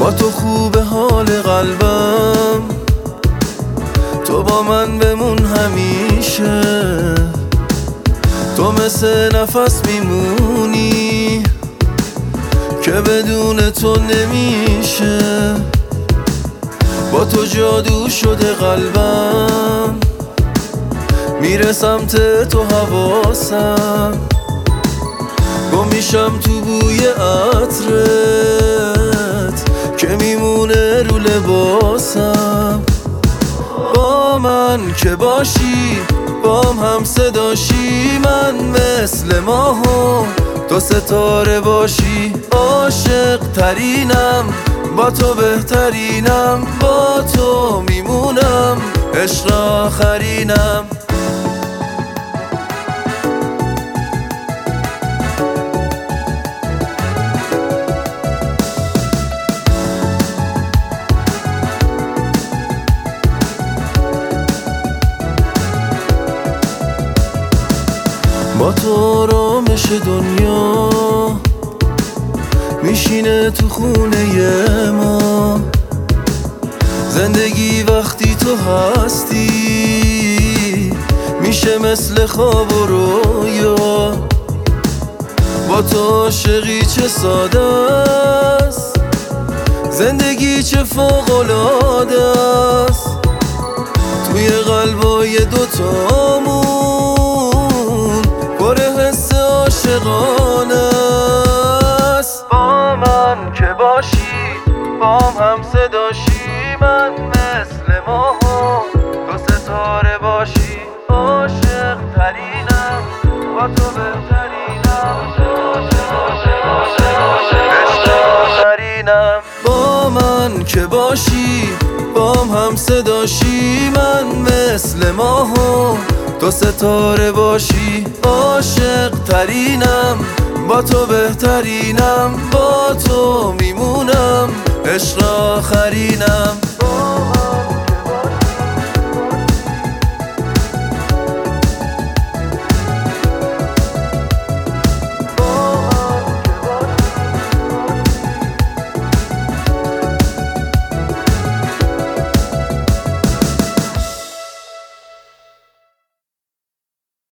با تو خوب حال قلبم، تو با من بمون همیشه. تو مثل نفس میمونی که بدون تو نمیشه. با تو جادو شده قلبم، میره سمت تو حواسم، گم میشم تو بوی عطرت که میمونه رو لباسم. با من که باشی بام هم صداشی، من مثل ماه و تو ستاره باشی. عاشق ترینم با تو بهترینم، با تو میمونم عشق آخرینم. با تو آرامش دنیا میشینه تو خونه ما. زندگی وقتی تو هستی میشه مثل خواب و رویا. با تو عاشقی چه ساده است، زندگی چه فوق‌العاده است. توی قلبای دوتامون پر حس عاشقانه است. با من که باشی بام هم صداشی، من مثل ماه و تو ستاره باشی. عاشق ترینم با تو بهترینم، عشق آخرینم. با من که باشی بام هم صداشی، من مثل ماه و تو ستاره باشی. عاشق ترینم با تو بهترینم، با تو میمونم عشق آخرینم.